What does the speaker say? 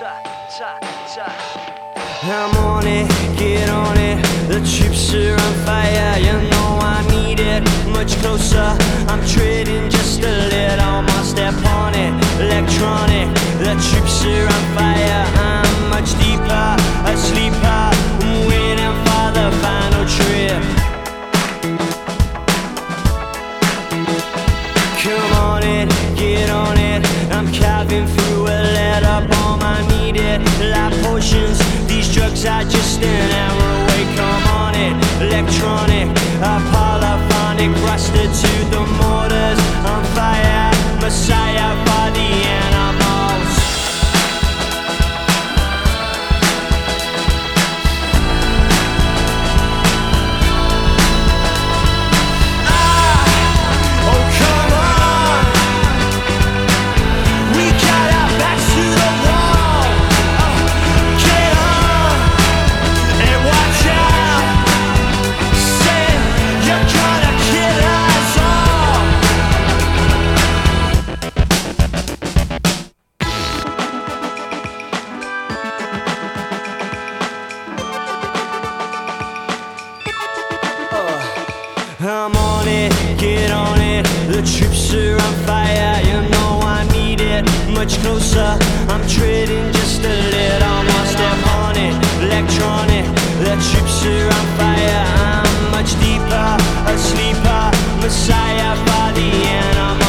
I'm on it, get on it. The troops are on fire, you know I need it. Much closer, I'm treading just a little more. Step on it, electronic. The troops are on fire, I'm much deeper, a sleeper. I'm waiting for the final trip. Come on it, get on it. I'm carving through a letter bomb. I need it, like potions. These drugs are just an hour away. Come on it, electronic, polyphonic, rusted to the mortars. On fire, messiah for the animals. Oh come on, we got our backs to the wall. Get on and watch out. Say you're gonna kill us all. I'm on it, get on it. The troops are on fire, you know I need it. Much closer, I'm treading just a little more. Step on it, electronic. The troops are on fire, I'm much deeper, a sleeper, messiah for the animals.